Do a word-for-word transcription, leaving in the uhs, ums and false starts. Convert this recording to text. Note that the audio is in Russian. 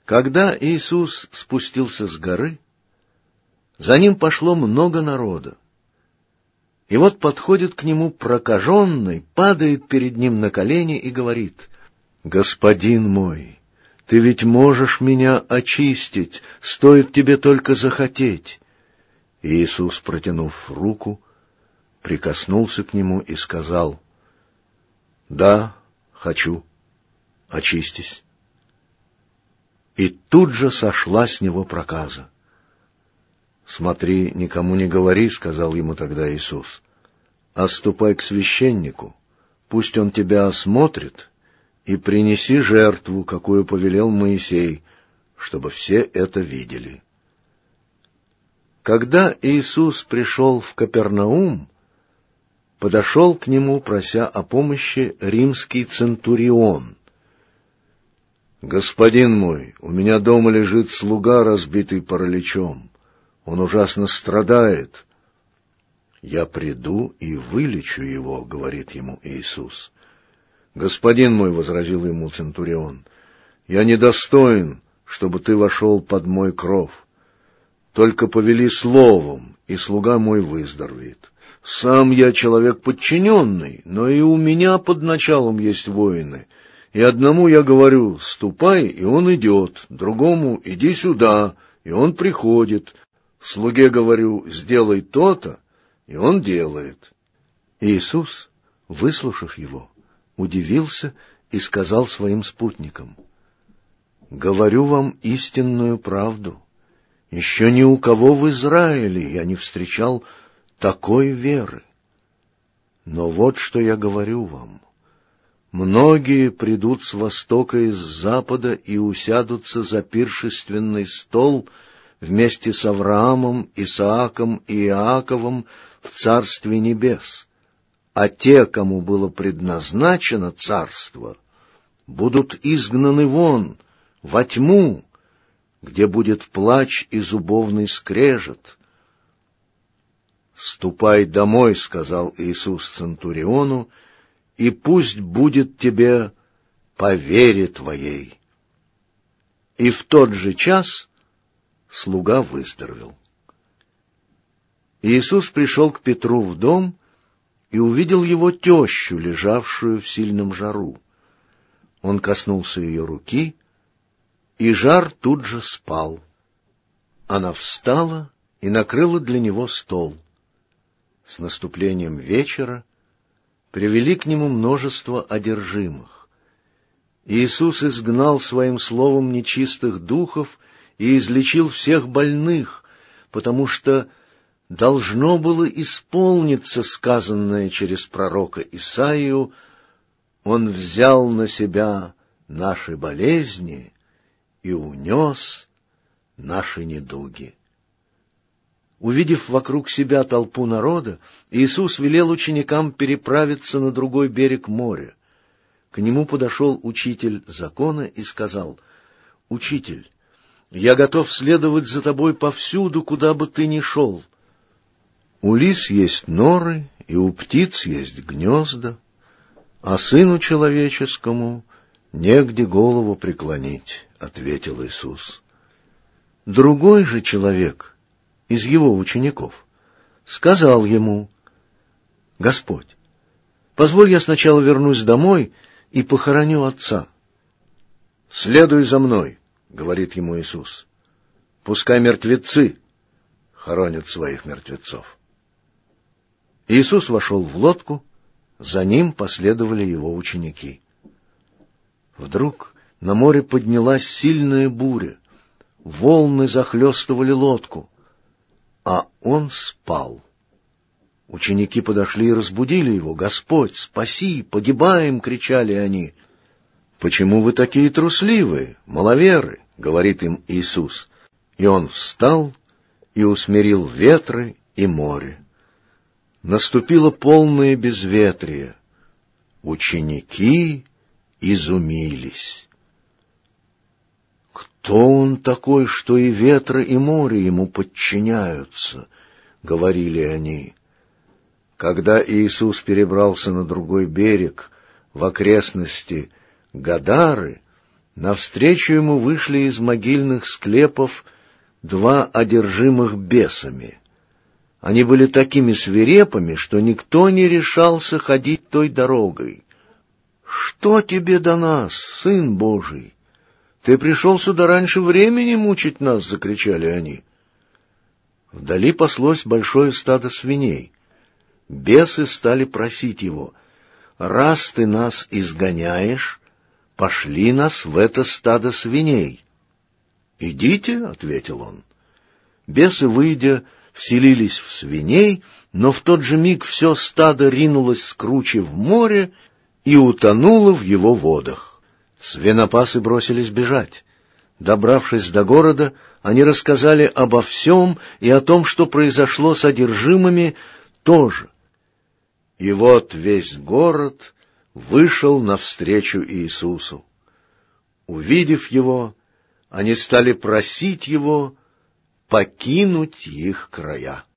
Когда Иисус спустился с горы, за ним пошло много народа. И вот подходит к нему прокаженный, падает перед ним на колени и говорит: «Господин мой, ты ведь можешь меня очистить, стоит тебе только захотеть». И Иисус, протянув руку, прикоснулся к нему и сказал: «Да, хочу, очистись». И тут же сошла с него проказа. «Смотри, никому не говори», — сказал ему тогда Иисус, «а ступай к священнику, пусть он тебя осмотрит, и принеси жертву, какую повелел Моисей, чтобы все это видели». Когда Иисус пришел в Капернаум, подошел к нему, прося о помощи, римский центурион. «Господин мой, у меня дома лежит слуга, разбитый параличом. Он ужасно страдает». «Я приду и вылечу его», — говорит ему Иисус. «Господин мой», — возразил ему центурион, — «я недостоин, чтобы ты вошел под мой кров. Только повели словом, и слуга мой выздоровеет. Сам я человек подчиненный, но и у меня под началом есть воины. И одному я говорю: ступай, и он идет, другому: иди сюда, и он приходит. Слуге говорю: сделай то-то, и он делает». Иисус, выслушав его, удивился и сказал своим спутникам: «Говорю вам истинную правду. Еще ни у кого в Израиле я не встречал такой веры. Но вот что я говорю вам. Многие придут с востока и с запада и усядутся за пиршественный стол вместе с Авраамом, Исааком и Иаковом в Царстве Небес, а те, кому было предназначено царство, будут изгнаны вон, во тьму, где будет плач и зубовный скрежет». «Ступай домой», — сказал Иисус центуриону, — «и пусть будет тебе по вере твоей». И в тот же час слуга выздоровел. Иисус пришел к Петру в дом и увидел его тещу, лежавшую в сильном жару. Он коснулся ее руки, и жар тут же спал. Она встала и накрыла для него стол. С наступлением вечера привели к нему множество одержимых. Иисус изгнал своим словом нечистых духов и излечил всех больных, потому что должно было исполниться сказанное через пророка Исаию: «Он взял на себя наши болезни и унес наши недуги». Увидев вокруг себя толпу народа, Иисус велел ученикам переправиться на другой берег моря. К нему подошел учитель закона и сказал: «Учитель, я готов следовать за тобой повсюду, куда бы ты ни шел». «У лис есть норы, и у птиц есть гнезда, а сыну человеческому негде голову преклонить», — ответил Иисус. Другой же человек из его учеников сказал ему: «Господь, позволь я сначала вернусь домой и похороню отца». «Следуй за мной», — говорит ему Иисус. «Пускай мертвецы хоронят своих мертвецов». Иисус вошел в лодку, за ним последовали его ученики. Вдруг на море поднялась сильная буря, волны захлестывали лодку, а он спал. Ученики подошли и разбудили его. «Господь, спаси, погибаем!» — кричали они. «Почему вы такие трусливые, маловеры?» — говорит им Иисус. И он встал и усмирил ветры и море. Наступило полное безветрие. Ученики изумились. «Кто он такой, что и ветры, и море ему подчиняются?» — говорили они. Когда Иисус перебрался на другой берег, в окрестности Гадары, Навстречу ему вышли из могильных склепов два одержимых бесами. Они были такими свирепыми, что никто не решался ходить той дорогой. «Что тебе до нас, Сын Божий? Ты пришел сюда раньше времени мучить нас!» — закричали они. Вдали паслось большое стадо свиней. Бесы стали просить его: «Раз ты нас изгоняешь, пошли нас в это стадо свиней». «Идите», — ответил он. Бесы, выйдя, вселились в свиней, но в тот же миг все стадо ринулось с кручи в море и утонуло в его водах. Свинопасы бросились бежать. Добравшись до города, они рассказали обо всем и о том, что произошло с одержимыми, тоже. И вот весь город вышел навстречу Иисусу. Увидев его, они стали просить его покинуть их края.